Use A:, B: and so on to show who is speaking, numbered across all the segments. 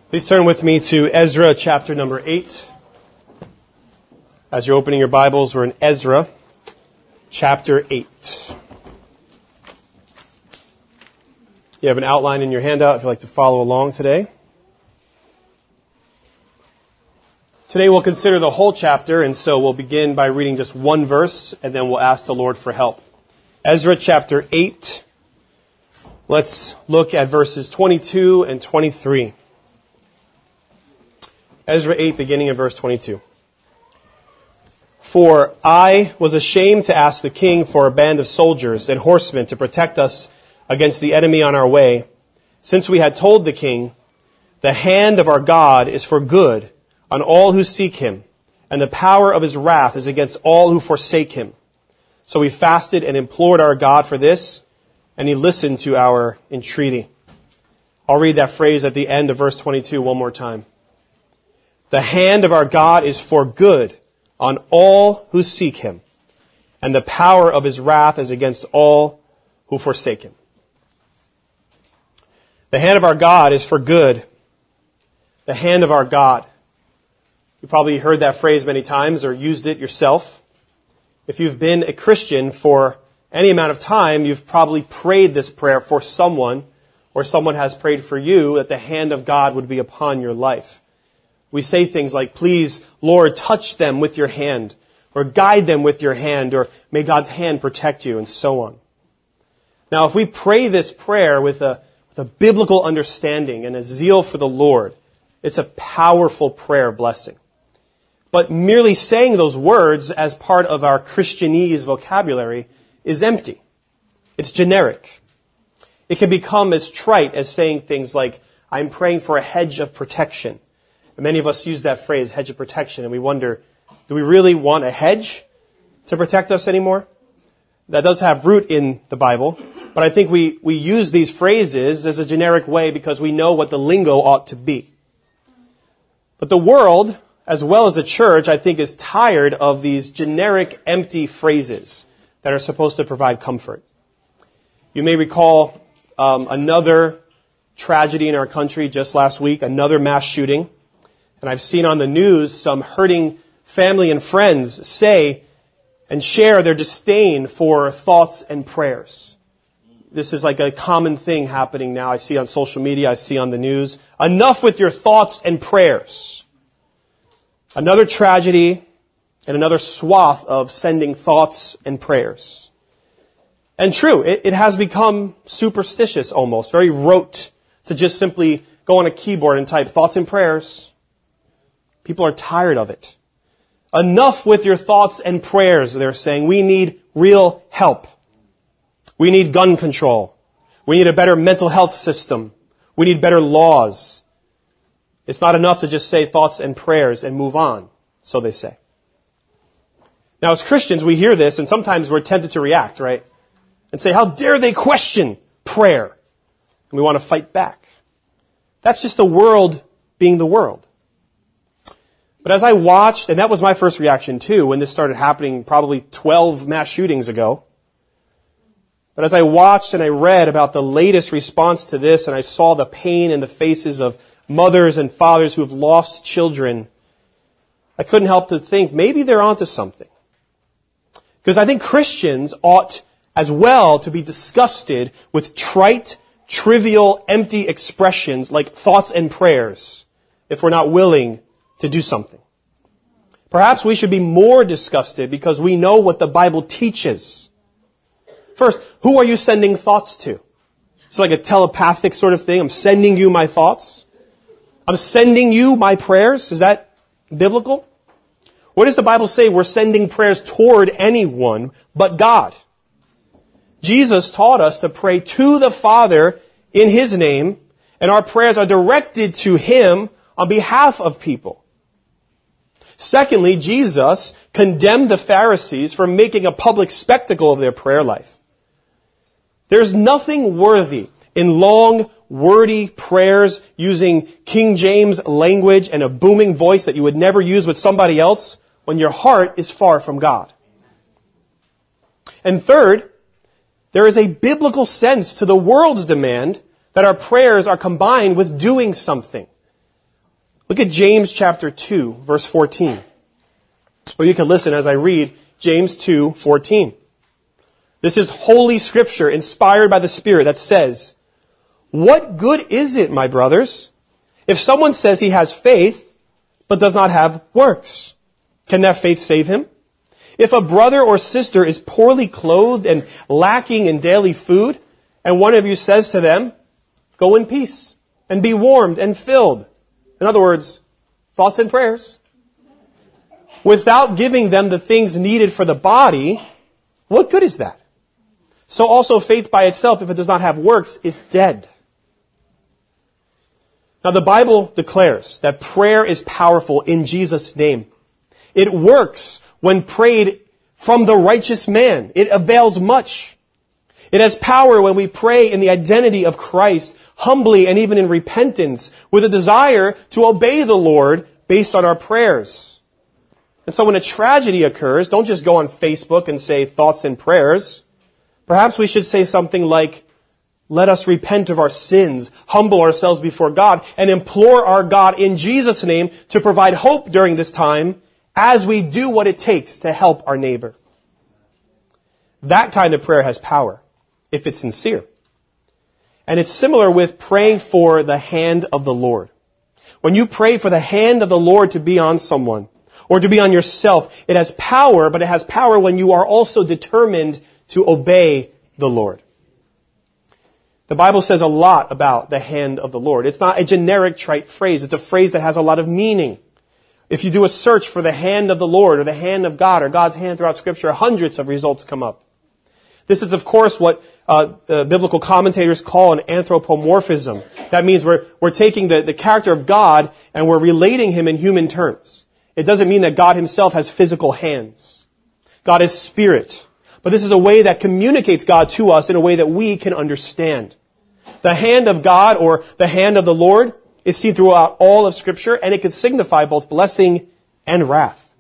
A: Please turn with me to Ezra chapter number 8. As you're opening your Bibles, we're in Ezra chapter 8. You have an outline in your handout if you'd like to follow along today. Today we'll consider the whole chapter, and so we'll begin by reading just one verse, and then we'll ask the Lord for help. Ezra chapter 8. Let's look at verses 22 and 23. Ezra 8, beginning in verse 22. For I was ashamed to ask the king for a band of soldiers and horsemen to protect us against the enemy on our way, since we had told the king, the hand of our God is for good on all who seek him, and the power of his wrath is against all who forsake him. So we fasted and implored our God for this, and he listened to our entreaty. I'll read that phrase at the end of verse 22 one more time. The hand of our God is for good on all who seek him, and the power of his wrath is against all who forsake him. The hand of our God is for good. The hand of our God. You probably heard that phrase many times or used it yourself. If you've been a Christian for any amount of time, you've probably prayed this prayer for someone, or someone has prayed for you, that the hand of God would be upon your life. We say things like, please, Lord, touch them with your hand, or guide them with your hand, or may God's hand protect you, and so on. Now, if we pray this prayer with a biblical understanding and a zeal for the Lord, it's a powerful prayer blessing. But merely saying those words as part of our Christianese vocabulary is empty. It's generic. It can become as trite as saying things like, I'm praying for a hedge of protection. And many of us use that phrase, hedge of protection, and we wonder, do we really want a hedge to protect us anymore? That does have root in the Bible, but I think we use these phrases as a generic way because we know what the lingo ought to be. But the world, as well as the church, I think is tired of these generic, empty phrases that are supposed to provide comfort. You may recall another tragedy in our country just last week, another mass shooting. And I've seen on the news some hurting family and friends say and share their disdain for thoughts and prayers. This is like a common thing happening now. I see on social media, I see on the news. Enough with your thoughts and prayers. Another tragedy and another swath of sending thoughts and prayers. And true, it has become superstitious almost, very rote to just simply go on a keyboard and type thoughts and prayers. People are tired of it. Enough with your thoughts and prayers, they're saying. We need real help. We need gun control. We need a better mental health system. We need better laws. It's not enough to just say thoughts and prayers and move on, so they say. Now, as Christians, we hear this, and sometimes we're tempted to react, right? And say, how dare they question prayer? And we want to fight back. That's just the world being the world. But as I watched, and that was my first reaction too, when this started happening probably 12 mass shootings ago. But as I watched and I read about the latest response to this, and I saw the pain in the faces of mothers and fathers who have lost children, I couldn't help to think maybe they're onto something. Because I think Christians ought as well to be disgusted with trite, trivial, empty expressions like thoughts and prayers if we're not willing to do something. Perhaps we should be more disgusted because we know what the Bible teaches. First, who are you sending thoughts to? It's like a telepathic sort of thing. I'm sending you my thoughts. I'm sending you my prayers. Is that biblical? What does the Bible say? We're sending prayers toward anyone but God. Jesus taught us to pray to the Father in His name, and our prayers are directed to Him on behalf of people. Secondly, Jesus condemned the Pharisees for making a public spectacle of their prayer life. There's nothing worthy in long, wordy prayers using King James language and a booming voice that you would never use with somebody else when your heart is far from God. And third, there is a biblical sense to the world's demand that our prayers are combined with doing something. Look at James chapter 2, verse 14. Or you can listen as I read James 2:14. This is Holy Scripture inspired by the Spirit that says, "What good is it, my brothers, if someone says he has faith, but does not have works? Can that faith save him? If a brother or sister is poorly clothed and lacking in daily food, and one of you says to them, 'Go in peace and be warmed and filled,'" in other words, thoughts and prayers, "without giving them the things needed for the body, what good is that? So also faith by itself, if it does not have works, is dead." Now the Bible declares that prayer is powerful in Jesus' name. It works when prayed from the righteous man. It avails much. It has power when we pray in the identity of Christ, humbly and even in repentance, with a desire to obey the Lord based on our prayers. And so when a tragedy occurs, don't just go on Facebook and say thoughts and prayers. Perhaps we should say something like, "Let us repent of our sins, humble ourselves before God, and implore our God in Jesus' name to provide hope during this time as we do what it takes to help our neighbor." That kind of prayer has power, if it's sincere. And it's similar with praying for the hand of the Lord. When you pray for the hand of the Lord to be on someone, or to be on yourself, it has power, but it has power when you are also determined to obey the Lord. The Bible says a lot about the hand of the Lord. It's not a generic trite phrase. It's a phrase that has a lot of meaning. If you do a search for the hand of the Lord or the hand of God or God's hand throughout Scripture, hundreds of results come up. This is, of course, what biblical commentators call an anthropomorphism. That means we're taking the character of God and we're relating him in human terms. It doesn't mean that God himself has physical hands. God is spirit. But this is a way that communicates God to us in a way that we can understand. The hand of God or the hand of the Lord is seen throughout all of Scripture, and it can signify both blessing and wrath.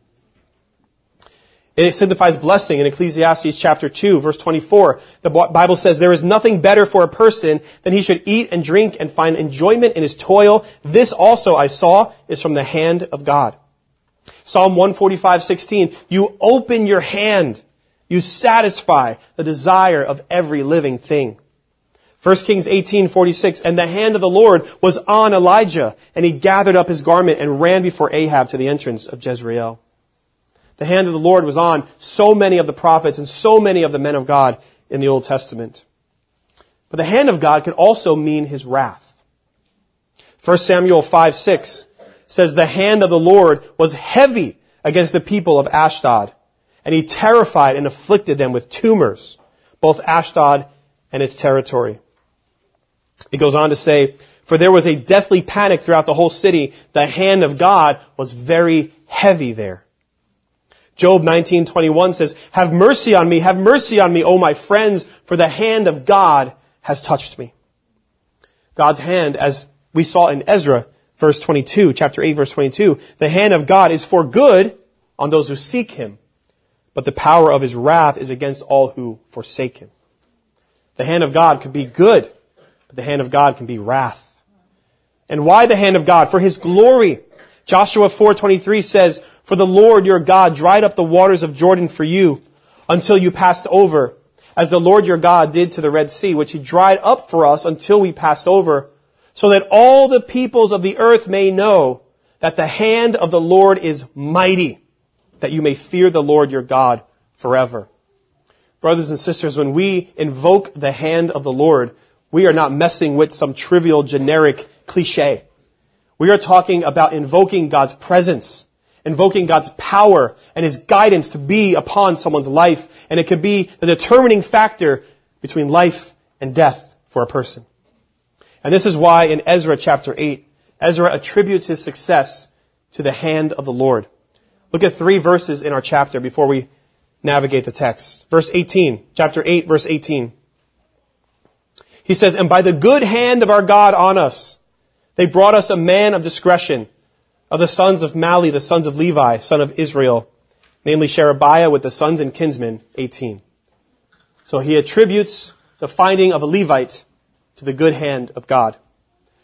A: It signifies blessing in Ecclesiastes chapter 2, verse 24. The Bible says, "There is nothing better for a person than he should eat and drink and find enjoyment in his toil. This also I saw is from the hand of God." Psalm 145:16, "You open your hand. You satisfy the desire of every living thing." 1 Kings 18:46, "And the hand of the Lord was on Elijah, and he gathered up his garment and ran before Ahab to the entrance of Jezreel." The hand of the Lord was on so many of the prophets and so many of the men of God in the Old Testament. But the hand of God could also mean his wrath. 1 Samuel 5:6 says, "The hand of the Lord was heavy against the people of Ashdod, and he terrified and afflicted them with tumors, both Ashdod and its territory." It goes on to say, "For there was a deathly panic throughout the whole city. The hand of God was very heavy there." Job 19:21 says, have mercy on me, O my friends, for the hand of God has touched me." God's hand, as we saw in Ezra, verse 22, chapter 8, verse 22, the hand of God is for good on those who seek him, but the power of his wrath is against all who forsake him. The hand of God could be good, but the hand of God can be wrath. And why the hand of God? For his glory. Joshua 4:23 says, "For the Lord your God dried up the waters of Jordan for you until you passed over, as the Lord your God did to the Red Sea, which he dried up for us until we passed over, so that all the peoples of the earth may know that the hand of the Lord is mighty, that you may fear the Lord your God forever." Brothers and sisters, when we invoke the hand of the Lord, we are not messing with some trivial, generic cliche. We are talking about invoking God's presence, invoking God's power and his guidance to be upon someone's life. And it could be the determining factor between life and death for a person. And this is why in Ezra chapter 8, Ezra attributes his success to the hand of the Lord. Look at 3 verses in our chapter before we navigate the text. Verse 18, chapter 8, verse 18. He says, "And by the good hand of our God on us, they brought us a man of discretion, of the sons of Mali, the sons of Levi, son of Israel, namely Sherebiah with the sons and kinsmen," 18. So he attributes the finding of a Levite to the good hand of God.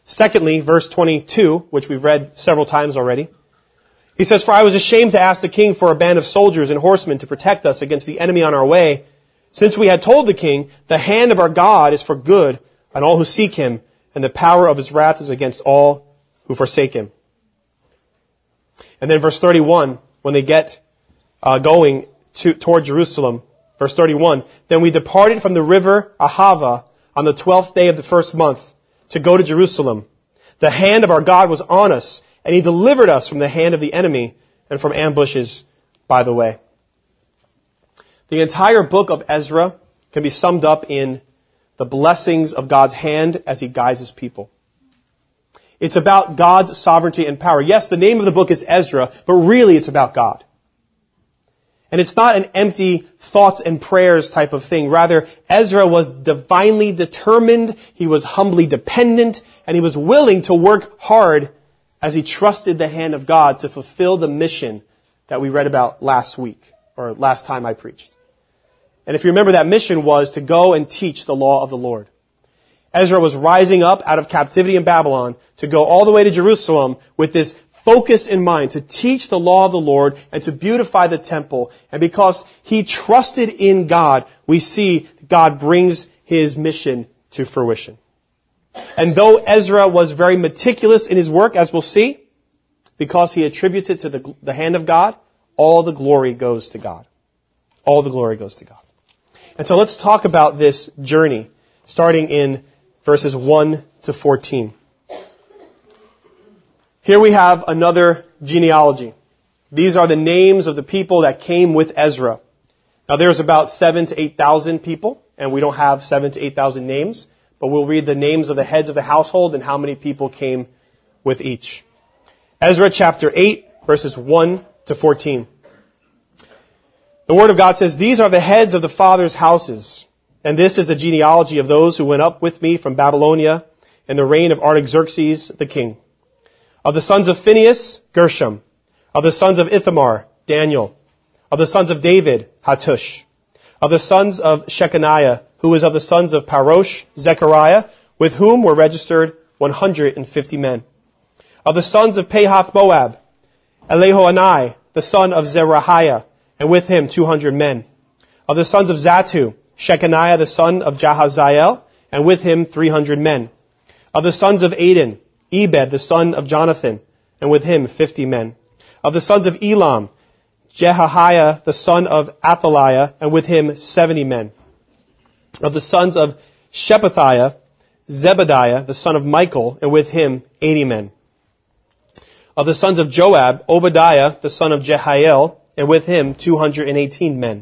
A: Secondly, verse 22, which we've read several times already. He says, "For I was ashamed to ask the king for a band of soldiers and horsemen to protect us against the enemy on our way, since we had told the king, the hand of our God is for good on all who seek him, and the power of his wrath is against all who forsake him." And then verse 31, when they get going toward Jerusalem, verse 31, "Then we departed from the river Ahava on the 12th day of the first month to go to Jerusalem. The hand of our God was on us, and he delivered us from the hand of the enemy and from ambushes by the way." The entire book of Ezra can be summed up in the blessings of God's hand as he guides his people. It's about God's sovereignty and power. Yes, the name of the book is Ezra, but really it's about God. And it's not an empty thoughts and prayers type of thing. Rather, Ezra was divinely determined, he was humbly dependent, and he was willing to work hard as he trusted the hand of God to fulfill the mission that we read about last week, or last time I preached. And if you remember, that mission was to go and teach the law of the Lord. Ezra was rising up out of captivity in Babylon to go all the way to Jerusalem with this focus in mind, to teach the law of the Lord and to beautify the temple. And because he trusted in God, we see God brings his mission to fruition. And though Ezra was very meticulous in his work, as we'll see, because he attributes it to the hand of God, all the glory goes to God. All the glory goes to God. And so let's talk about this journey, starting in verses 1 to 14. Here we have another genealogy. These are the names of the people that came with Ezra. Now there's about 7,000 to 8,000 people, and we don't have 7,000 to 8,000 names, but we'll read the names of the heads of the household and how many people came with each. Ezra chapter 8, verses 1 to 14. The Word of God says, "These are the heads of the fathers' houses, and this is the genealogy of those who went up with me from Babylonia in the reign of Artaxerxes the king. Of the sons of Phinehas, Gershom. Of the sons of Ithamar, Daniel. Of the sons of David, Hattush. Of the sons of Shechaniah, who was of the sons of Parosh, Zechariah, with whom were registered 150 men. Of the sons of Pahath Moab, Elihoenai, the son of Zerahiah, and with him 200 men. Of the sons of Zattu, Shechaniah, the son of Jahaziel, and with him 300 men. Of the sons of Adin, Ebed, the son of Jonathan, and with him 50 men. Of the sons of Elam, Jehahiah, the son of Athaliah, and with him 70 men. Of the sons of Shephatiah, Zebediah, the son of Michael, and with him 80 men. Of the sons of Joab, Obadiah, the son of Jehiel, and with him 218 men.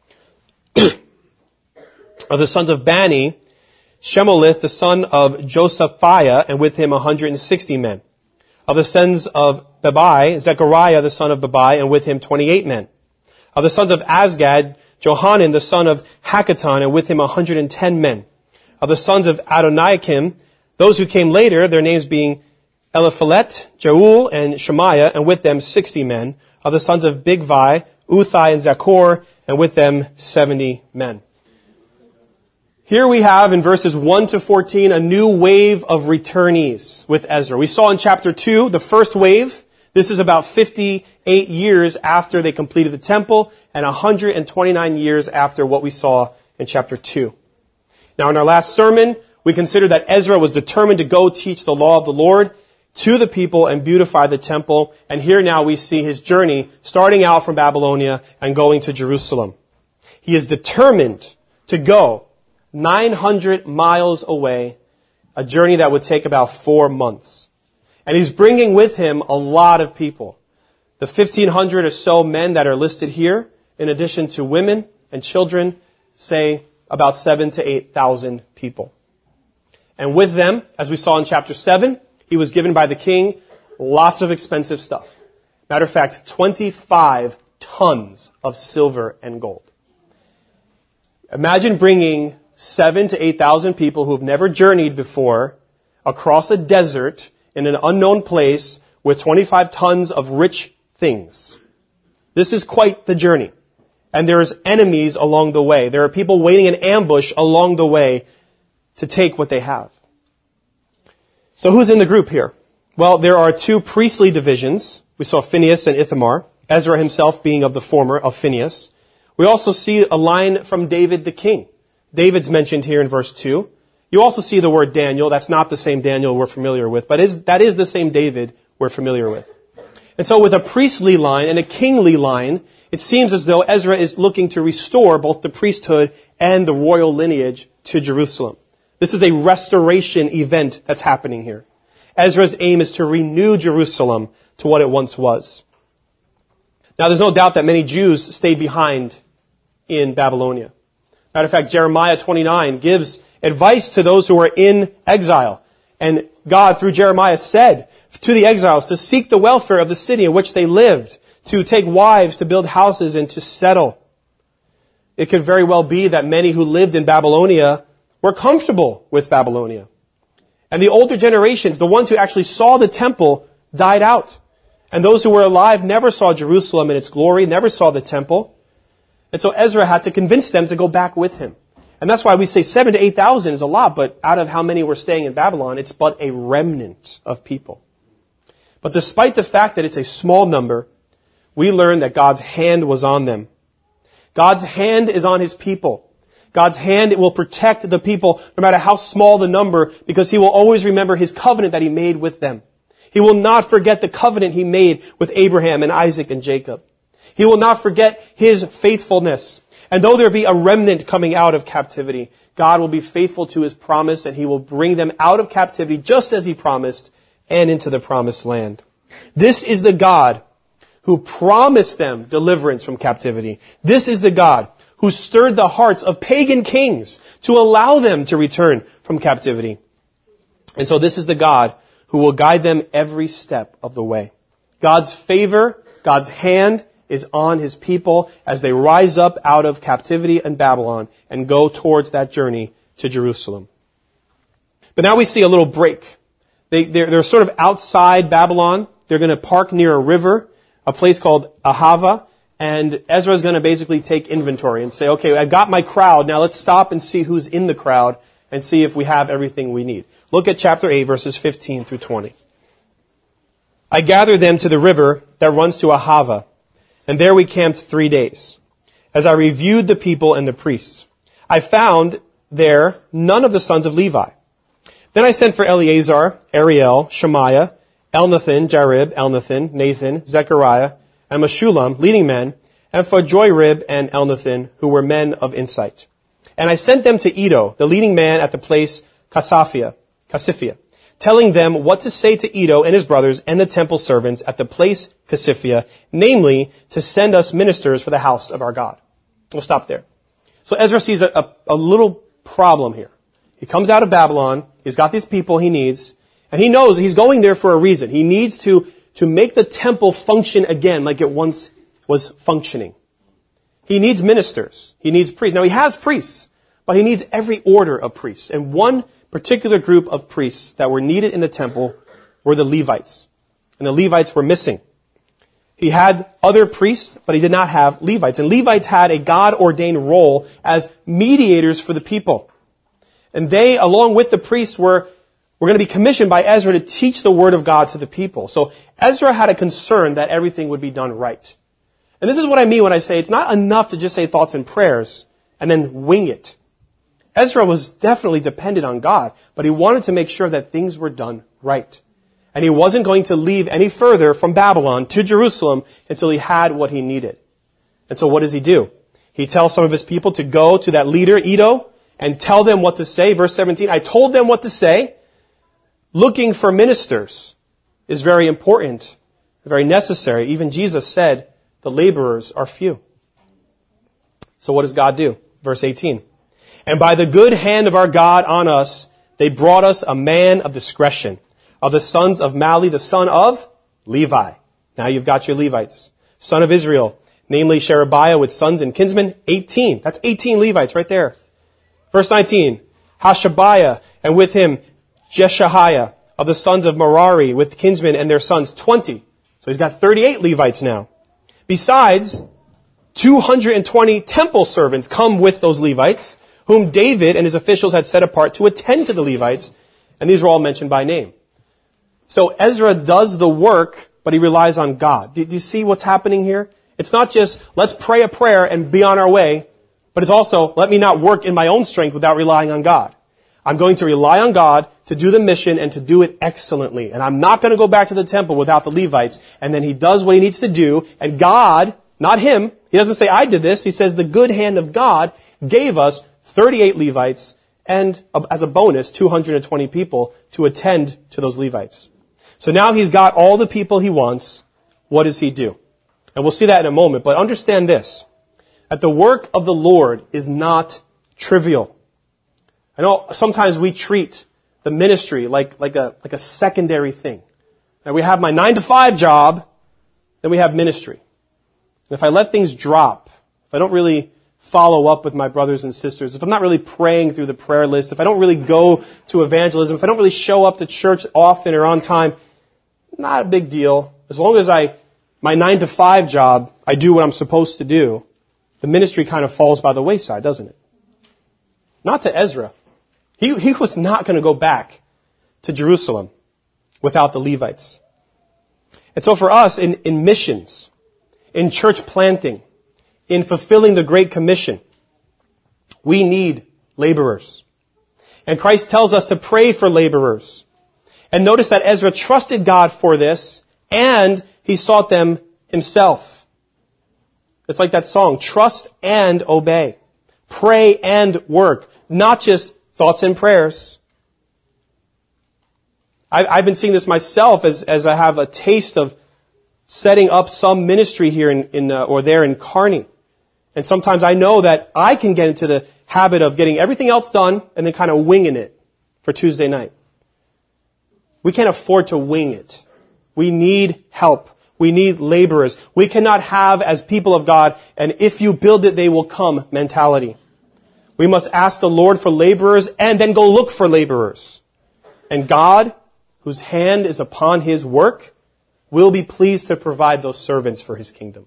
A: Of the sons of Bani, Shemolith, the son of Josaphiah, and with him 160 men. Of the sons of Bebai, Zechariah, the son of Bebai, and with him 28 men. Of the sons of Azgad, Johanan, the son of Hakatan, and with him 110 men. Of the sons of Adoniakim, those who came later, their names being Eliphalet, Jeuel, and Shemaiah, and with them 60 men. Of the sons of Bigvai, Uthai, and Zachor, and with them 70 men. Here we have in verses 1 to 14 a new wave of returnees with Ezra. We saw in chapter 2 the first wave. This is about 58 years after they completed the temple and 129 years after what we saw in chapter 2. Now in our last sermon, we considered that Ezra was determined to go teach the law of the Lord to the people and beautify the temple. And here now we see his journey starting out from Babylonia and going to Jerusalem. He is determined to go 900 miles away, a journey that would take about 4 months. And he's bringing with him a lot of people. The 1,500 or so men that are listed here, in addition to women and children, say about 7,000 to 8,000 people. And with them, as we saw in chapter 7, he was given by the king lots of expensive stuff. Matter of fact, 25 tons of silver and gold. Imagine bringing 7,000 to 8,000 people who have never journeyed before across a desert in an unknown place with 25 tons of rich things. This is quite the journey. And there's enemies along the way. There are people waiting in ambush along the way to take what they have. So who's in the group here? Well, there are two priestly divisions. We saw Phinehas and Ithamar, Ezra himself being of the former, of Phinehas. We also see a line from David the king. David's mentioned here in verse 2. You also see the word Daniel. That's not the same Daniel we're familiar with, but that is the same David we're familiar with. And so with a priestly line and a kingly line, it seems as though Ezra is looking to restore both the priesthood and the royal lineage to Jerusalem. This is a restoration event that's happening here. Ezra's aim is to renew Jerusalem to what it once was. Now, there's no doubt that many Jews stayed behind in Babylonia. Matter of fact, Jeremiah 29 gives advice to those who are in exile. And God, through Jeremiah, said to the exiles to seek the welfare of the city in which they lived, to take wives, to build houses, and to settle. It could very well be that many who lived in Babylonia were comfortable with Babylonia. And the older generations, the ones who actually saw the temple, died out. And those who were alive never saw Jerusalem in its glory, never saw the temple. And so Ezra had to convince them to go back with him. And that's why we say 7,000 to 8,000 is a lot, but out of how many were staying in Babylon, it's but a remnant of people. But despite the fact that it's a small number, we learn that God's hand was on them. God's hand is on his people. God's hand will protect the people no matter how small the number, because he will always remember his covenant that he made with them. He will not forget the covenant he made with Abraham and Isaac and Jacob. He will not forget his faithfulness. And though there be a remnant coming out of captivity, God will be faithful to his promise, and he will bring them out of captivity just as he promised and into the promised land. This is the God who promised them deliverance from captivity. This is the God who stirred the hearts of pagan kings to allow them to return from captivity. And so this is the God who will guide them every step of the way. God's favor, God's hand is on his people as they rise up out of captivity in Babylon and go towards that journey to Jerusalem. But now we see a little break. They're sort of outside Babylon. They're going to park near a river, a place called Ahava, and Ezra's going to basically take inventory and say, okay, I've got my crowd. Now let's stop and see who's in the crowd and see if we have everything we need. Look at chapter 8, verses 15 through 20. I gathered them to the river that runs to Ahava, and there we camped 3 days. As I reviewed the people and the priests, I found there none of the sons of Levi. Then I sent for Eleazar, Ariel, Shemaiah, Elnathan, Jarib, Elnathan, Nathan, Zechariah, and Meshullam, leading men, and for Joyrib and Elnathan, who were men of insight. And I sent them to Iddo, the leading man at the place Cassiphia, telling them what to say to Iddo and his brothers and the temple servants at the place Cassiphia, namely, to send us ministers for the house of our God. We'll stop there. So Ezra sees a little problem here. He comes out of Babylon, he's got these people he needs, and he knows he's going there for a reason. He needs to make the temple function again like it once was functioning. He needs ministers. He needs priests. Now he has priests, but he needs every order of priests. And one particular group of priests that were needed in the temple were the Levites. And the Levites were missing. He had other priests, but he did not have Levites. And Levites had a God-ordained role as mediators for the people. And they, along with the priests, were going to be commissioned by Ezra to teach the word of God to the people. So Ezra had a concern that everything would be done right. And this is what I mean when I say it's not enough to just say thoughts and prayers and then wing it. Ezra was definitely dependent on God, but he wanted to make sure that things were done right. And he wasn't going to leave any further from Babylon to Jerusalem until he had what he needed. And so what does he do? He tells some of his people to go to that leader, Iddo, and tell them what to say. Verse 17, I told them what to say. Looking for ministers is very important, very necessary. Even Jesus said, the laborers are few. So what does God do? Verse 18. And by the good hand of our God on us, they brought us a man of discretion, of the sons of Mali, the son of Levi. Now you've got your Levites. Son of Israel, namely Sherebiah with sons and kinsmen, 18. That's 18 Levites right there. Verse 19. Hashabiah, and with him Jeshahiah, of the sons of Merari, with kinsmen and their sons, 20. So he's got 38 Levites now. Besides, 220 temple servants come with those Levites, whom David and his officials had set apart to attend to the Levites, and these were all mentioned by name. So Ezra does the work, but he relies on God. Do you see what's happening here? It's not just, let's pray a prayer and be on our way, but it's also, let me not work in my own strength without relying on God. I'm going to rely on God to do the mission and to do it excellently. And I'm not going to go back to the temple without the Levites. And then he does what he needs to do. And God, not him, he doesn't say, I did this. He says, the good hand of God gave us 38 Levites and, as a bonus, 220 people to attend to those Levites. So now he's got all the people he wants. What does he do? And we'll see that in a moment. But understand this, that the work of the Lord is not trivial. I know sometimes we treat the ministry like a secondary thing. And we have my 9-to-5 job, then we have ministry. And if I let things drop, if I don't really follow up with my brothers and sisters, if I'm not really praying through the prayer list, if I don't really go to evangelism, if I don't really show up to church often or on time, not a big deal. As long as my 9-to-5 job, I do what I'm supposed to do, the ministry kind of falls by the wayside, doesn't it? Not to Ezra. He was not going to go back to Jerusalem without the Levites. And so for us, in missions, in church planting, in fulfilling the Great Commission, we need laborers. And Christ tells us to pray for laborers. And notice that Ezra trusted God for this, and he sought them himself. It's like that song, trust and obey. Pray and work, not just thoughts and prayers. I've been seeing this myself as I have a taste of setting up some ministry here or there in Kearney. And sometimes I know that I can get into the habit of getting everything else done and then kind of winging it for Tuesday night. We can't afford to wing it. We need help. We need laborers. We cannot have, as people of God, an if you build it, they will come mentality. We must ask the Lord for laborers and then go look for laborers. And God, whose hand is upon his work, will be pleased to provide those servants for his kingdom.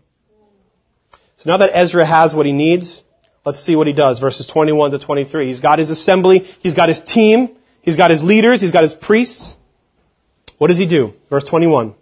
A: So now that Ezra has what he needs, let's see what he does. Verses 21 to 23. He's got his assembly. He's got his team. He's got his leaders. He's got his priests. What does he do? Verse 21.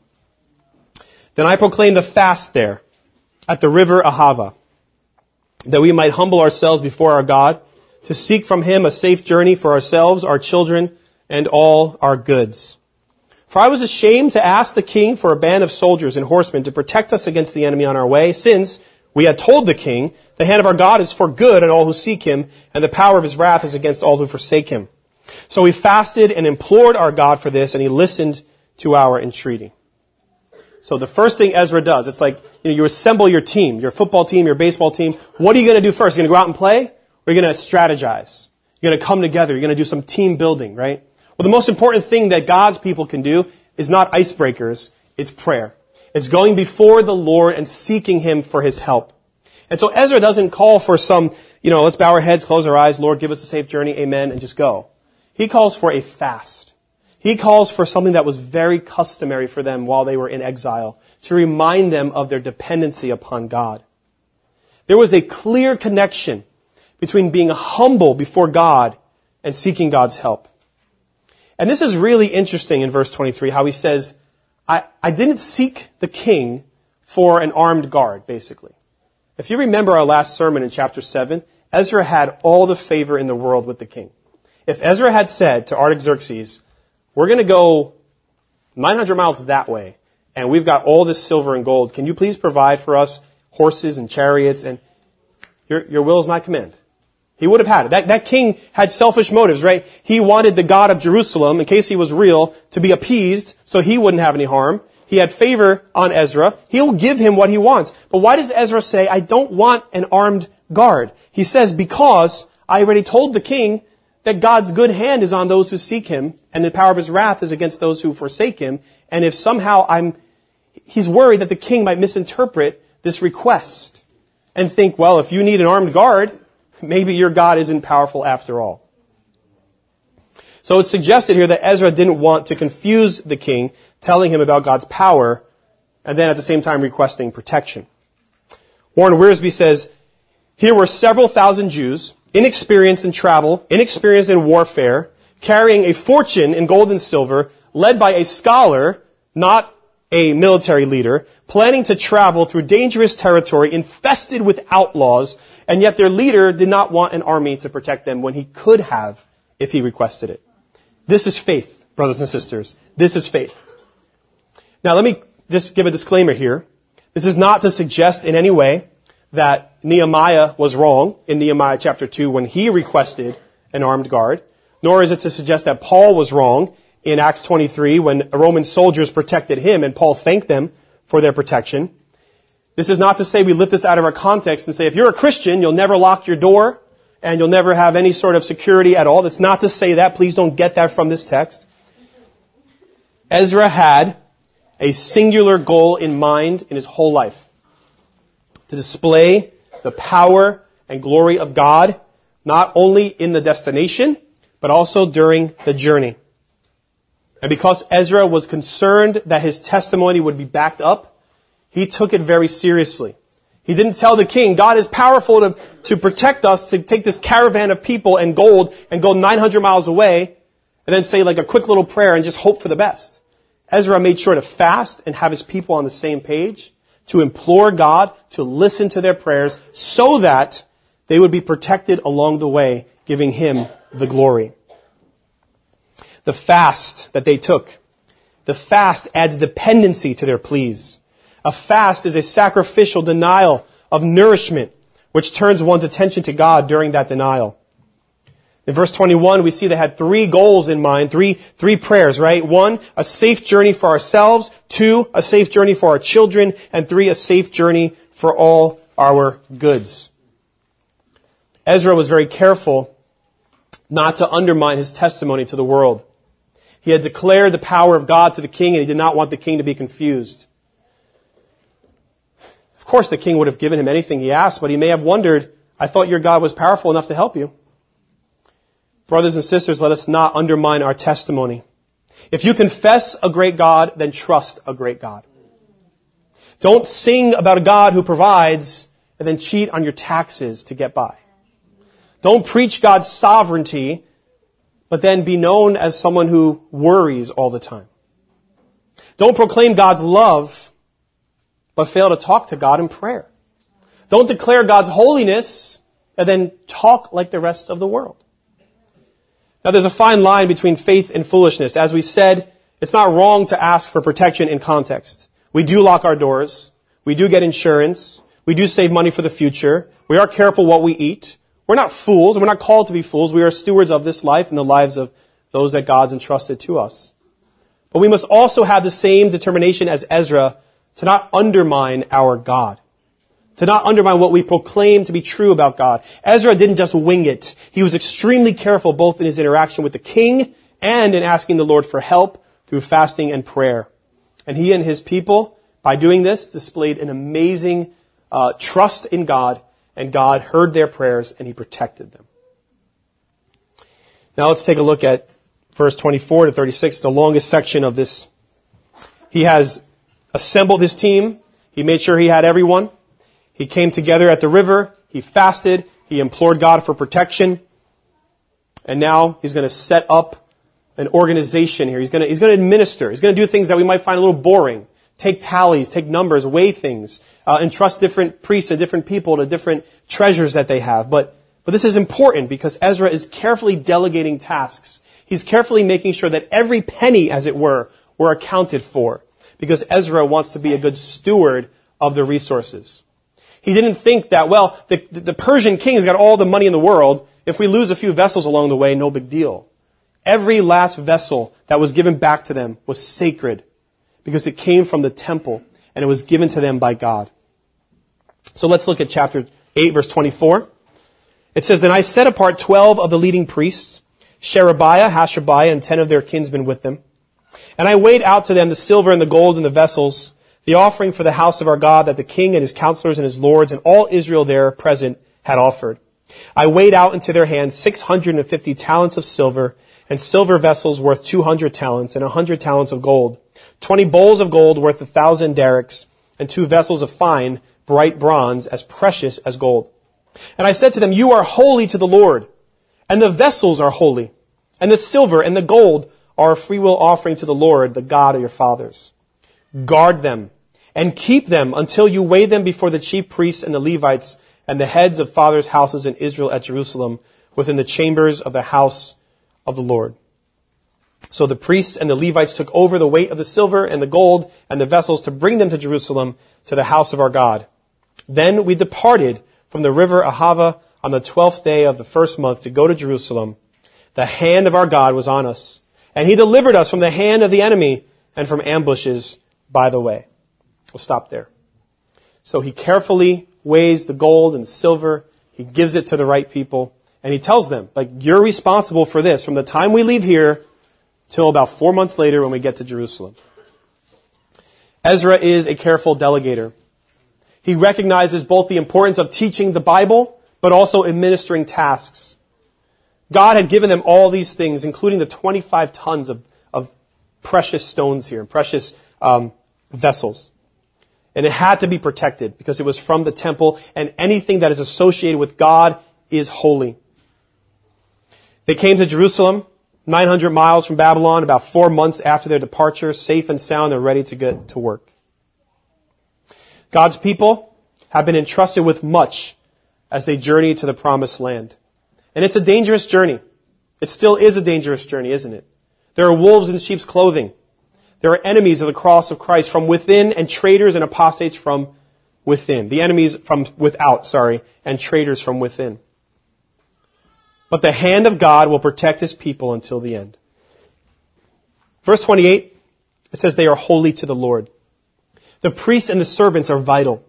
A: Then I proclaimed the fast there at the river Ahava, that we might humble ourselves before our God, to seek from him a safe journey for ourselves, our children, and all our goods. For I was ashamed to ask the king for a band of soldiers and horsemen to protect us against the enemy on our way, since we had told the king, the hand of our God is for good on all who seek him, and the power of his wrath is against all who forsake him. So we fasted and implored our God for this, and he listened to our entreaty. So the first thing Ezra does, it's like, you assemble your team, your football team, your baseball team. What are you going to do first? You're going to go out and play? Or are you going to strategize? You're going to come together. You're going to do some team building, right? Well, the most important thing that God's people can do is not icebreakers. It's prayer. It's going before the Lord and seeking him for his help. And so Ezra doesn't call for some, let's bow our heads, close our eyes, Lord, give us a safe journey, amen, and just go. He calls for a fast. He calls for something that was very customary for them while they were in exile, to remind them of their dependency upon God. There was a clear connection between being humble before God and seeking God's help. And this is really interesting in verse 23, how he says, I didn't seek the king for an armed guard, basically. If you remember our last sermon in chapter 7, Ezra had all the favor in the world with the king. If Ezra had said to Artaxerxes, we're going to go 900 miles that way, and we've got all this silver and gold. Can you please provide for us horses and chariots? And your will is my command. He would have had it. That king had selfish motives, right? He wanted the God of Jerusalem, in case he was real, to be appeased so he wouldn't have any harm. He had favor on Ezra. He'll give him what he wants. But why does Ezra say, I don't want an armed guard? He says, because I already told the king that God's good hand is on those who seek him, and the power of his wrath is against those who forsake him. And if somehow he's worried that the king might misinterpret this request and think, well, if you need an armed guard, maybe your God isn't powerful after all. So it's suggested here that Ezra didn't want to confuse the king, telling him about God's power, and then at the same time requesting protection. Warren Wiersbe says, here were several thousand Jews, inexperienced in travel, inexperienced in warfare, carrying a fortune in gold and silver, led by a scholar, not a military leader, planning to travel through dangerous territory infested with outlaws, and yet their leader did not want an army to protect them when he could have if he requested it. This is faith, brothers and sisters. This is faith. Now let me just give a disclaimer here. This is not to suggest in any way that Nehemiah was wrong in Nehemiah chapter 2 when he requested an armed guard, nor is it to suggest that Paul was wrong in Acts 23 when Roman soldiers protected him and Paul thanked them for their protection. This is not to say we lift this out of our context and say, if you're a Christian, you'll never lock your door and you'll never have any sort of security at all. That's not to say that. Please don't get that from this text. Ezra had a singular goal in mind in his whole life: to display the power and glory of God, not only in the destination, but also during the journey. And because Ezra was concerned that his testimony would be backed up, he took it very seriously. He didn't tell the king, God is powerful to protect us, to take this caravan of people and gold and go 900 miles away, and then say like a quick little prayer and just hope for the best. Ezra made sure to fast and have his people on the same page, to implore God to listen to their prayers so that they would be protected along the way, giving him the glory. The fast that they took, the fast adds dependency to their pleas. A fast is a sacrificial denial of nourishment, which turns one's attention to God during that denial. In verse 21, we see they had three goals in mind, three prayers, right? 1, a safe journey for ourselves. 2, a safe journey for our children. And 3, a safe journey for all our goods. Ezra was very careful not to undermine his testimony to the world. He had declared the power of God to the king, and he did not want the king to be confused. Of course, the king would have given him anything he asked, but he may have wondered, I thought your God was powerful enough to help you. Brothers and sisters, let us not undermine our testimony. If you confess a great God, then trust a great God. Don't sing about a God who provides and then cheat on your taxes to get by. Don't preach God's sovereignty, but then be known as someone who worries all the time. Don't proclaim God's love, but fail to talk to God in prayer. Don't declare God's holiness and then talk like the rest of the world. Now, there's a fine line between faith and foolishness. As we said, it's not wrong to ask for protection in context. We do lock our doors. We do get insurance. We do save money for the future. We are careful what we eat. We're not fools. We're not called to be fools. We are stewards of this life and the lives of those that God's entrusted to us. But we must also have the same determination as Ezra to not undermine our God, to not undermine what we proclaim to be true about God. Ezra didn't just wing it. He was extremely careful both in his interaction with the king and in asking the Lord for help through fasting and prayer. And he and his people, by doing this, displayed an amazing trust in God, and God heard their prayers and he protected them. Now let's take a look at verse 24 to 36, the longest section of this. He has assembled his team. He made sure he had everyone. He came together at the river. He fasted. He implored God for protection. And now he's going to set up an organization here. He's going to administer. He's going to do things that we might find a little boring. Take tallies, take numbers, weigh things, entrust different priests and different people to different treasures that they have. But this is important because Ezra is carefully delegating tasks. He's carefully making sure that every penny, as it were accounted for. Because Ezra wants to be a good steward of the resources. He didn't think that, well, the Persian king's got all the money in the world. If we lose a few vessels along the way, no big deal. Every last vessel that was given back to them was sacred because it came from the temple and it was given to them by God. So let's look at chapter 8, verse 24. It says, Then I set apart 12 of the leading priests, Sherebiah, Hashabiah, and 10 of their kinsmen with them. And I weighed out to them the silver and the gold and the vessels, the offering for the house of our God that the king and his counselors and his lords and all Israel there present had offered. I weighed out into their hands 650 talents of silver and silver vessels worth 200 talents and 100 talents of gold, 20 bowls of gold worth 1,000 derricks, and 2 vessels of fine, bright bronze as precious as gold. And I said to them, You are holy to the Lord, and the vessels are holy, and the silver and the gold are a freewill offering to the Lord, the God of your fathers. Guard them and keep them until you weigh them before the chief priests and the Levites and the heads of fathers' houses in Israel at Jerusalem within the chambers of the house of the Lord. So the priests and the Levites took over the weight of the silver and the gold and the vessels to bring them to Jerusalem to the house of our God. Then we departed from the river Ahava on the 12th day of the first month to go to Jerusalem. The hand of our God was on us, and he delivered us from the hand of the enemy and from ambushes by the way. We'll stop there. So he carefully weighs the gold and the silver. He gives it to the right people, and he tells them, you're responsible for this from the time we leave here till about 4 months later when we get to Jerusalem. Ezra is a careful delegator. He recognizes both the importance of teaching the Bible, but also administering tasks. God had given them all these things, including the 25 tons of precious stones here, precious vessels. And it had to be protected because it was from the temple, and anything that is associated with God is holy. They came to Jerusalem, 900 miles from Babylon, about 4 months after their departure, safe and sound and ready to get to work. God's people have been entrusted with much as they journey to the promised land. And it's a dangerous journey. It still is a dangerous journey, isn't it? There are wolves in sheep's clothing. There are enemies of the cross of Christ from within and traitors and apostates from within. The enemies from without, and traitors from within. But the hand of God will protect his people until the end. Verse 28, it says they are holy to the Lord. The priests and the servants are vital.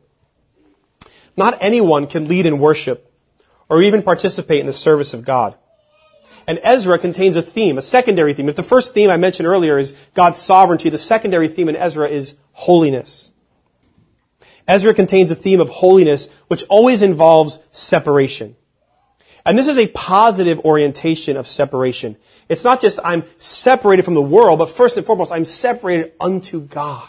A: Not anyone can lead in worship or even participate in the service of God. And Ezra contains a theme, a secondary theme. If the first theme I mentioned earlier is God's sovereignty, the secondary theme in Ezra is holiness. Ezra contains a theme of holiness which always involves separation. And this is a positive orientation of separation. It's not just I'm separated from the world, but first and foremost, I'm separated unto God.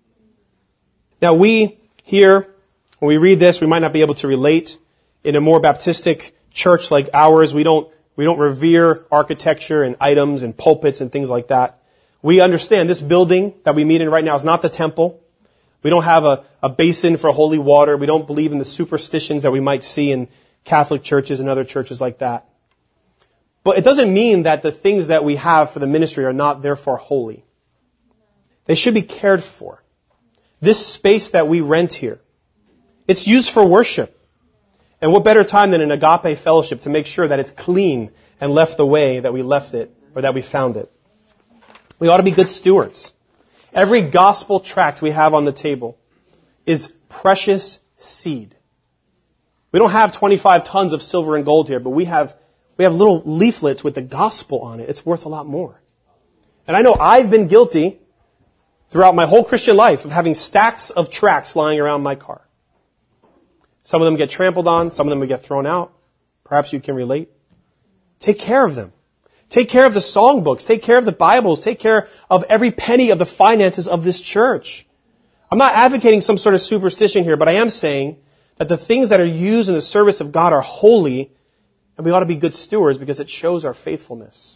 A: Now we here, when we read this, we might not be able to relate. In a more Baptistic church like ours, we don't revere architecture and items and pulpits and things like that. We understand this building that we meet in right now is not the temple. We don't have a basin for holy water. We don't believe in the superstitions that we might see in Catholic churches and other churches like that. But it doesn't mean that the things that we have for the ministry are not therefore holy. They should be cared for. This space that we rent here, it's used for worship. And what better time than an agape fellowship to make sure that it's clean and left the way that we left it or that we found it. We ought to be good stewards. Every gospel tract we have on the table is precious seed. We don't have 25 tons of silver and gold here, but we have little leaflets with the gospel on it. It's worth a lot more. And I know I've been guilty throughout my whole Christian life of having stacks of tracts lying around my car. Some of them get trampled on. Some of them will get thrown out. Perhaps you can relate. Take care of them. Take care of the songbooks. Take care of the Bibles. Take care of every penny of the finances of this church. I'm not advocating some sort of superstition here, but I am saying that the things that are used in the service of God are holy, and we ought to be good stewards because it shows our faithfulness.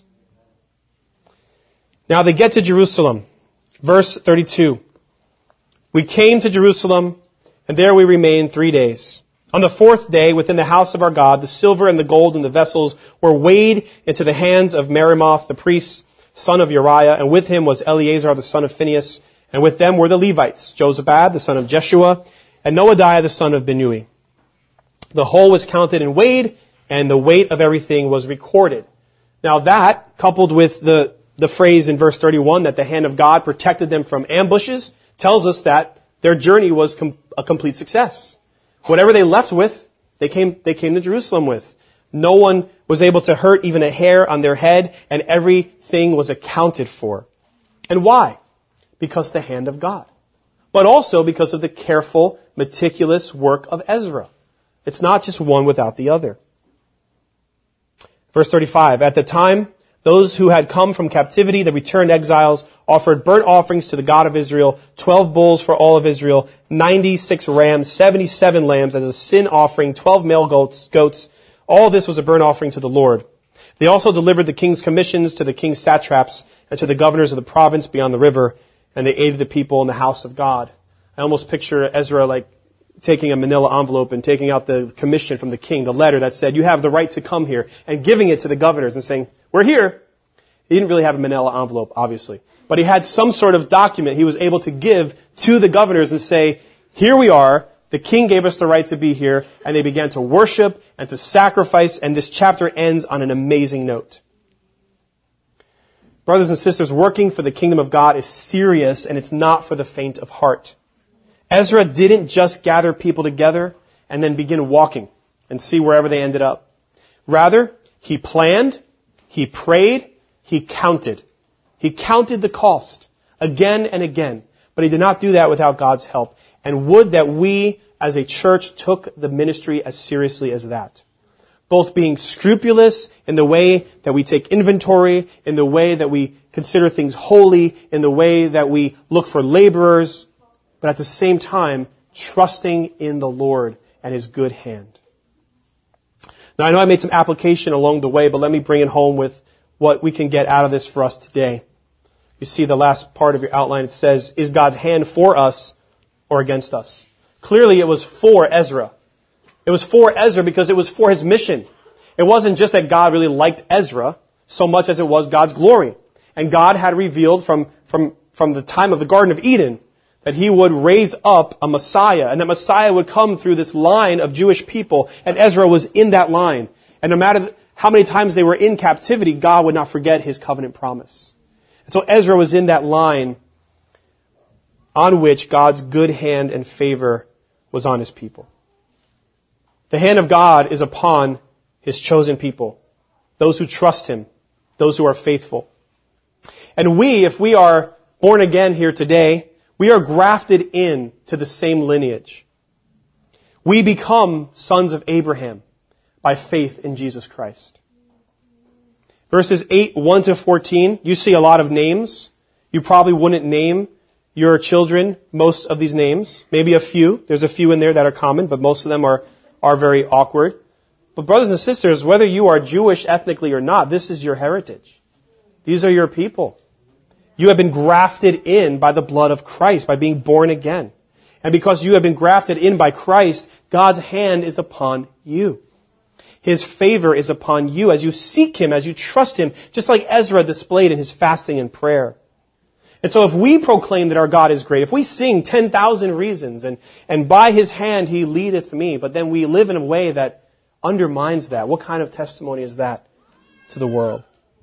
A: Now they get to Jerusalem. Verse 32. We came to Jerusalem, and there we remained 3 days. On the 4th day, within the house of our God, the silver and the gold and the vessels were weighed into the hands of Merimoth, the priest, son of Uriah, and with him was Eleazar, the son of Phinehas, and with them were the Levites, Jozabad, the son of Jeshua, and Noadiah, the son of Binnui. The whole was counted and weighed, and the weight of everything was recorded. Now that, coupled with the phrase in verse 31 that the hand of God protected them from ambushes, tells us that their journey was a complete success. Whatever they left with, they came to Jerusalem with. No one was able to hurt even a hair on their head, and everything was accounted for. And why? Because the hand of God. But also because of the careful, meticulous work of Ezra. It's not just one without the other. Verse 35, at the time, those who had come from captivity, the returned exiles, offered burnt offerings to the God of Israel, 12 bulls for all of Israel, 96 rams, 77 lambs as a sin offering, 12 male goats. All this was a burnt offering to the Lord. They also delivered the king's commissions to the king's satraps and to the governors of the province beyond the river, and they aided the people in the house of God. I almost picture Ezra like taking a manila envelope and taking out the commission from the king, the letter that said, you have the right to come here, and giving it to the governors and saying, we're here. He didn't really have a manila envelope, obviously. But he had some sort of document he was able to give to the governors and say, here we are, the king gave us the right to be here, and they began to worship and to sacrifice, and this chapter ends on an amazing note. Brothers and sisters, working for the kingdom of God is serious, and it's not for the faint of heart. Ezra didn't just gather people together and then begin walking and see wherever they ended up. Rather, he planned, he prayed, he counted. He counted the cost again and again, but he did not do that without God's help. And would that we as a church took the ministry as seriously as that. Both being scrupulous in the way that we take inventory, in the way that we consider things holy, in the way that we look for laborers, but at the same time, trusting in the Lord and His good hand. Now, I know I made some application along the way, but let me bring it home with what we can get out of this for us today. You see the last part of your outline, it says, is God's hand for us or against us? Clearly, it was for Ezra. It was for Ezra because it was for his mission. It wasn't just that God really liked Ezra so much as it was God's glory. And God had revealed from the time of the Garden of Eden that He would raise up a Messiah, and that Messiah would come through this line of Jewish people, and Ezra was in that line. And no matter how many times they were in captivity, God would not forget His covenant promise. And so Ezra was in that line on which God's good hand and favor was on His people. The hand of God is upon His chosen people, those who trust Him, those who are faithful. And we, if we are born again here today, we are grafted in to the same lineage. We become sons of Abraham by faith in Jesus Christ. Verses 8, 1 to 14, you see a lot of names. You probably wouldn't name your children most of these names. Maybe a few. There's a few in there that are common, but most of them are very awkward. But brothers and sisters, whether you are Jewish ethnically or not, this is your heritage. These are your people. You have been grafted in by the blood of Christ, by being born again. And because you have been grafted in by Christ, God's hand is upon you. His favor is upon you as you seek Him, as you trust Him, just like Ezra displayed in his fasting and prayer. And so if we proclaim that our God is great, if we sing 10,000 reasons, and by His hand He leadeth me, but then we live in a way that undermines that, what kind of testimony is that to the world?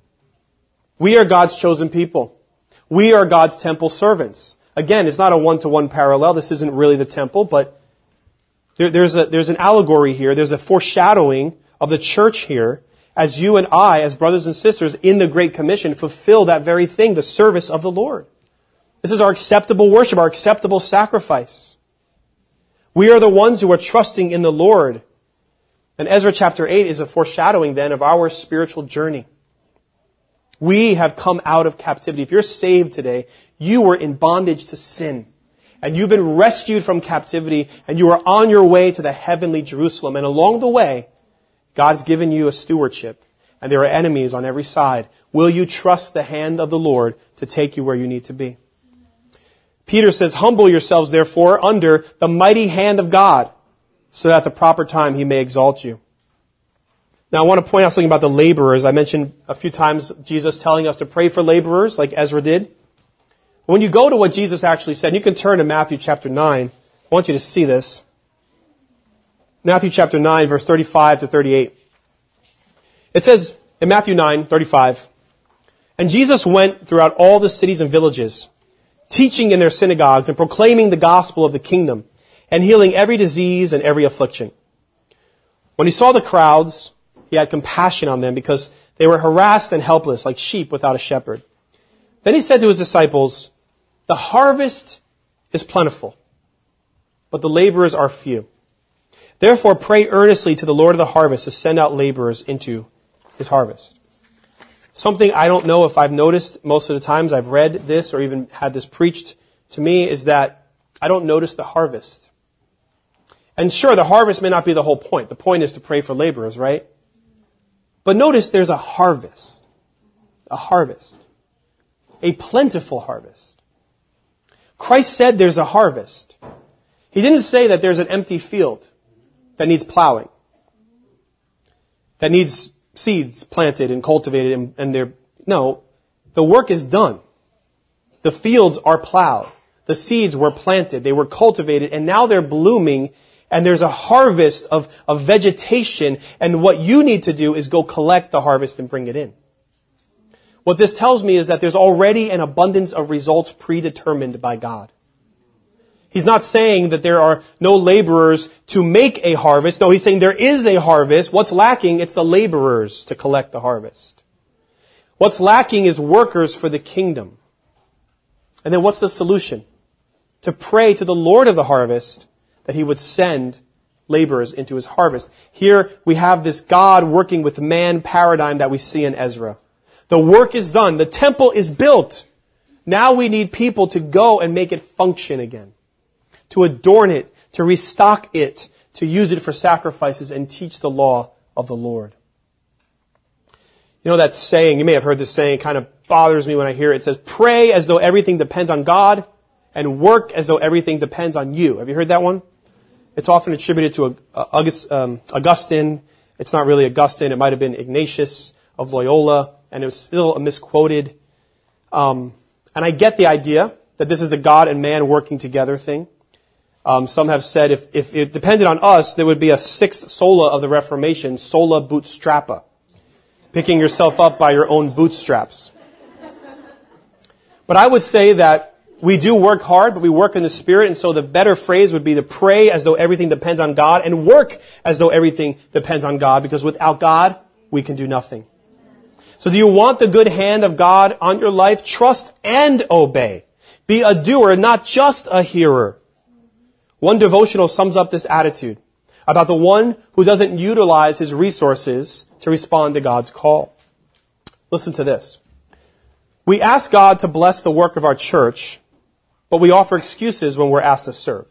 A: We are God's chosen people. We are God's temple servants. Again, it's not a one-to-one parallel. This isn't really the temple, but there's an allegory here. There's a foreshadowing of the church here as you and I, as brothers and sisters in the Great Commission, fulfill that very thing, the service of the Lord. This is our acceptable worship, our acceptable sacrifice. We are the ones who are trusting in the Lord. And Ezra chapter 8 is a foreshadowing then of our spiritual journey. We have come out of captivity. If you're saved today, you were in bondage to sin. And you've been rescued from captivity, and you are on your way to the heavenly Jerusalem. And along the way, God's given you a stewardship, and there are enemies on every side. Will you trust the hand of the Lord to take you where you need to be? Peter says, humble yourselves, therefore, under the mighty hand of God, so that at the proper time He may exalt you. Now, I want to point out something about the laborers. I mentioned a few times Jesus telling us to pray for laborers, like Ezra did. When you go to what Jesus actually said, you can turn to Matthew chapter 9. I want you to see this. Matthew chapter 9, verse 35 to 38. It says in Matthew 9, 35, and Jesus went throughout all the cities and villages, teaching in their synagogues and proclaiming the gospel of the kingdom and healing every disease and every affliction. When He saw the crowds, He had compassion on them because they were harassed and helpless like sheep without a shepherd. Then He said to His disciples, the harvest is plentiful, but the laborers are few. Therefore, pray earnestly to the Lord of the harvest to send out laborers into His harvest. Something I don't know if I've noticed most of the times I've read this or even had this preached to me is that I don't notice the harvest. And sure, the harvest may not be the whole point. The point is to pray for laborers, right? But notice there's a harvest. A harvest. a plentiful harvest. Christ said there's a harvest. He didn't say that there's an empty field that needs plowing, that needs seeds planted and cultivated, no, the work is done. The fields are plowed. The seeds were planted. They were cultivated, and now they're blooming, and there's a harvest of vegetation, and what you need to do is go collect the harvest and bring it in. What this tells me is that there's already an abundance of results predetermined by God. He's not saying that there are no laborers to make a harvest. No, he's saying there is a harvest. What's lacking? It's the laborers to collect the harvest. What's lacking is workers for the kingdom. And then what's the solution? To pray to the Lord of the harvest that he would send laborers into his harvest. Here we have this God working with man paradigm that we see in Ezra. The work is done. The temple is built. Now we need people to go and make it function again, to adorn it, to restock it, to use it for sacrifices and teach the law of the Lord. You know that saying, you may have heard this saying, it kind of bothers me when I hear it. It says, pray as though everything depends on God and work as though everything depends on you. Have you heard that one? It's often attributed to Augustine. It's not really Augustine. It might have been Ignatius of Loyola, and it was still misquoted. And I get the idea that this is the God and man working together thing. Some have said if it depended on us, there would be a sixth sola of the Reformation, sola bootstrappa, picking yourself up by your own bootstraps. But I would say that we do work hard, but we work in the Spirit, and so the better phrase would be to pray as though everything depends on God and work as though everything depends on God, because without God, we can do nothing. So do you want the good hand of God on your life? Trust and obey. Be a doer, not just a hearer. One devotional sums up this attitude about the one who doesn't utilize his resources to respond to God's call. Listen to this. We ask God to bless the work of our church, but we offer excuses when we're asked to serve.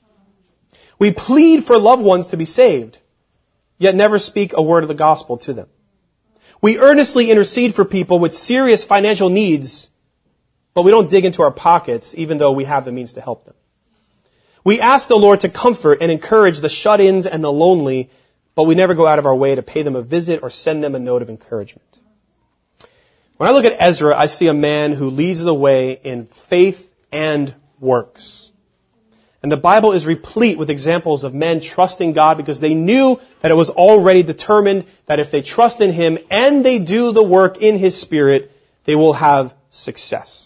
A: We plead for loved ones to be saved, yet never speak a word of the gospel to them. We earnestly intercede for people with serious financial needs, but we don't dig into our pockets, even though we have the means to help them. We ask the Lord to comfort and encourage the shut-ins and the lonely, but we never go out of our way to pay them a visit or send them a note of encouragement. When I look at Ezra, I see a man who leads the way in faith and works. And the Bible is replete with examples of men trusting God because they knew that it was already determined that if they trust in Him and they do the work in His Spirit, they will have success.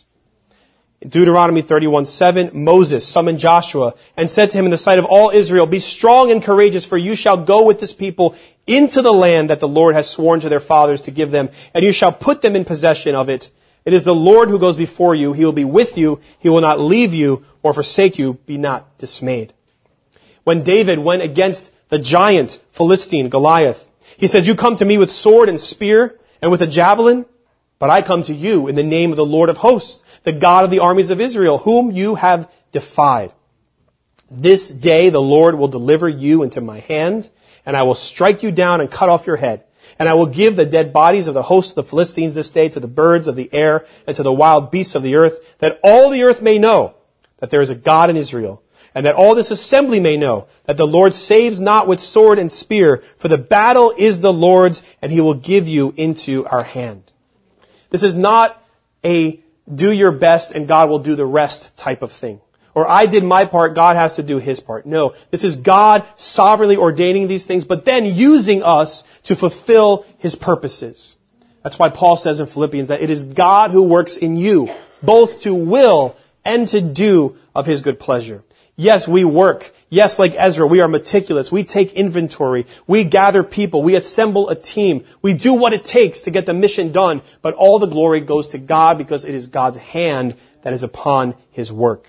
A: In Deuteronomy 31:7, Moses summoned Joshua and said to him in the sight of all Israel, "Be strong and courageous, for you shall go with this people into the land that the Lord has sworn to their fathers to give them, and you shall put them in possession of it. It is the Lord who goes before you. He will be with you. He will not leave you or forsake you. Be not dismayed." When David went against the giant Philistine, Goliath, he said, "You come to me with sword and spear and with a javelin, but I come to you in the name of the Lord of hosts, the God of the armies of Israel, whom you have defied. This day the Lord will deliver you into my hand, and I will strike you down and cut off your head. And I will give the dead bodies of the host of the Philistines this day to the birds of the air and to the wild beasts of the earth, that all the earth may know that there is a God in Israel, and that all this assembly may know that the Lord saves not with sword and spear, for the battle is the Lord's, and He will give you into our hand." This is not a do your best and God will do the rest type of thing. Or I did my part, God has to do His part. No, this is God sovereignly ordaining these things, but then using us to fulfill His purposes. That's why Paul says in Philippians that it is God who works in you, both to will and to do of His good pleasure. Yes, we work. Yes, like Ezra, we are meticulous. We take inventory. We gather people. We assemble a team. We do what it takes to get the mission done. But all the glory goes to God because it is God's hand that is upon His work.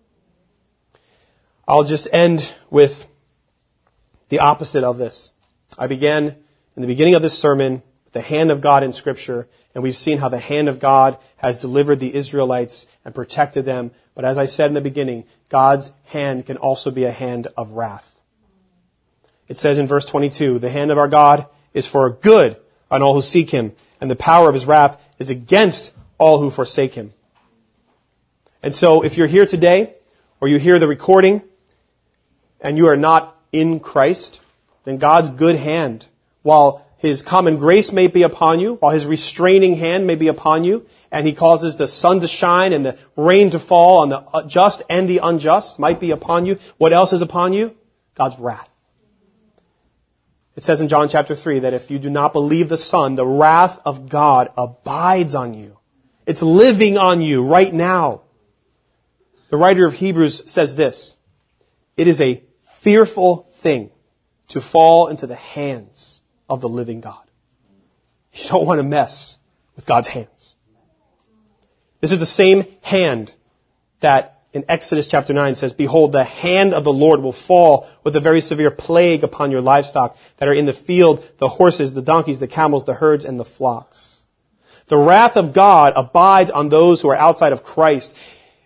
A: I'll just end with the opposite of this. I began in the beginning of this sermon with the hand of God in Scripture, and we've seen how the hand of God has delivered the Israelites and protected them. But as I said in the beginning, God's hand can also be a hand of wrath. It says in verse 22, "The hand of our God is for good on all who seek Him, and the power of His wrath is against all who forsake Him." And so if you're here today, or you hear the recording, and you are not in Christ, then God's good hand, while His common grace may be upon you, while His restraining hand may be upon you, and He causes the sun to shine and the rain to fall on the just and the unjust might be upon you. What else is upon you? God's wrath. It says in John chapter 3 that if you do not believe the Son, the wrath of God abides on you. It's living on you right now. The writer of Hebrews says this: it is a fearful thing to fall into the hands of the living God. You don't want to mess with God's hands. This is the same hand that in Exodus chapter 9 says, behold, the hand of the Lord will fall with a very severe plague upon your livestock that are in the field, the horses, the donkeys, the camels, the herds, and the flocks. The wrath of God abides on those who are outside of Christ.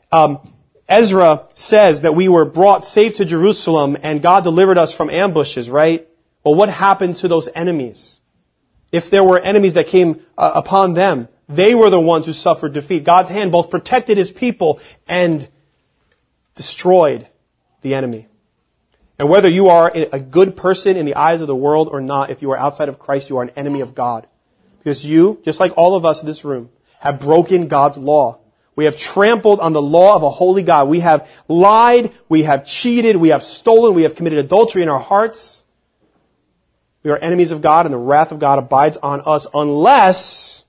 A: Ezra says that we were brought safe to Jerusalem and God delivered us from ambushes, right? Well, what happened to those enemies? If there were enemies that came upon them, they were the ones who suffered defeat. God's hand both protected His people and destroyed the enemy. And whether you are a good person in the eyes of the world or not, if you are outside of Christ, you are an enemy of God. Because you, just like all of us in this room, have broken God's law. We have trampled on the law of a holy God. We have lied, we have cheated, we have stolen, we have committed adultery in our hearts. We are enemies of God, and the wrath of God abides on us unless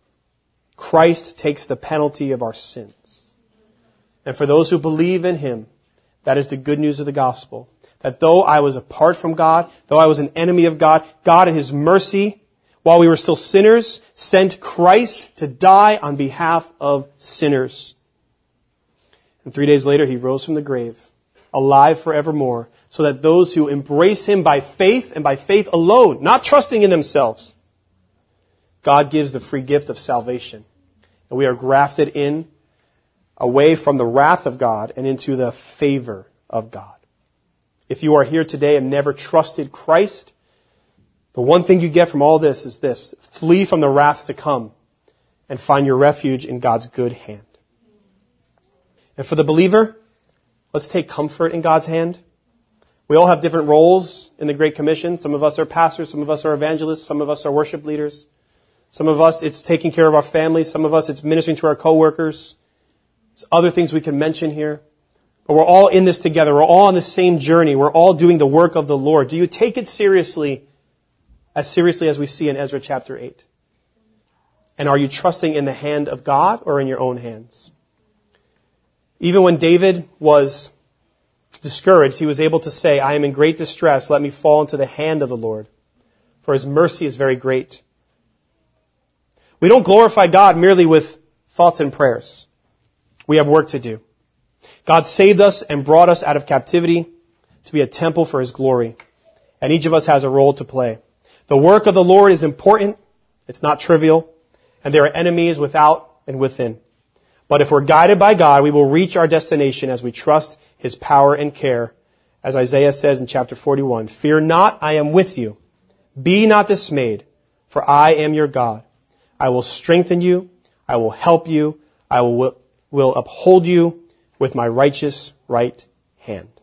A: Christ takes the penalty of our sins. And for those who believe in Him, that is the good news of the gospel. That though I was apart from God, though I was an enemy of God, God in His mercy, while we were still sinners, sent Christ to die on behalf of sinners. And 3 days later, He rose from the grave, alive forevermore, so that those who embrace Him by faith and by faith alone, not trusting in themselves, God gives the free gift of salvation. And we are grafted in away from the wrath of God and into the favor of God. If you are here today and never trusted Christ, the one thing you get from all this is this: flee from the wrath to come and find your refuge in God's good hand. And for the believer, let's take comfort in God's hand. We all have different roles in the Great Commission. Some of us are pastors, some of us are evangelists, some of us are worship leaders. Some of us, it's taking care of our families. Some of us, it's ministering to our coworkers. There's other things we can mention here. But we're all in this together. We're all on the same journey. We're all doing the work of the Lord. Do you take it seriously as we see in Ezra chapter 8? And are you trusting in the hand of God or in your own hands? Even when David was discouraged, he was able to say, I am in great distress. Let me fall into the hand of the Lord, for His mercy is very great. We don't glorify God merely with thoughts and prayers. We have work to do. God saved us and brought us out of captivity to be a temple for His glory. And each of us has a role to play. The work of the Lord is important. It's not trivial. And there are enemies without and within. But if we're guided by God, we will reach our destination as we trust His power and care. As Isaiah says in chapter 41, fear not, I am with you. Be not dismayed, for I am your God. I will strengthen you. I will help you. I will uphold you with my righteous right hand.